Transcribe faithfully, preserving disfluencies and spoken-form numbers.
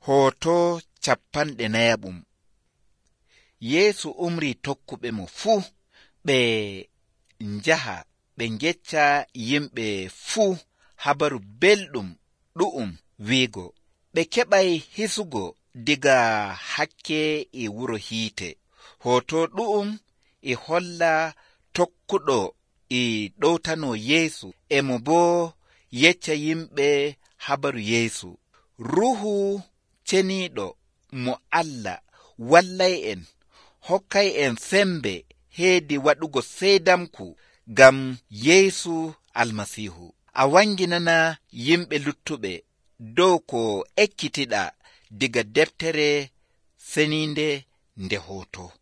Hoto cappanɗe nayaɓum. Yeesu umri tokkuɓe mo fuu ɓe njaha ɓe ngecca yimɓe fuu habaru belɗum ɗu'um wiigo. Ɓe keɓay hisugo diga hakke e wuro hiite. Hoto ɗu'um e holla tokkuɗo e ɗowtano Yeesu emo bo yecca yimɓe habaru Yeesu. Ruhu ceniiɗo mo Allah wallay en, hokkay en sembe heedi waɗugo seedamku gam Yeesu Almasiihu. A wanginana yimɓe luttuɓe dow ko ekkitiɗa diga deftere seniinde nde hoto.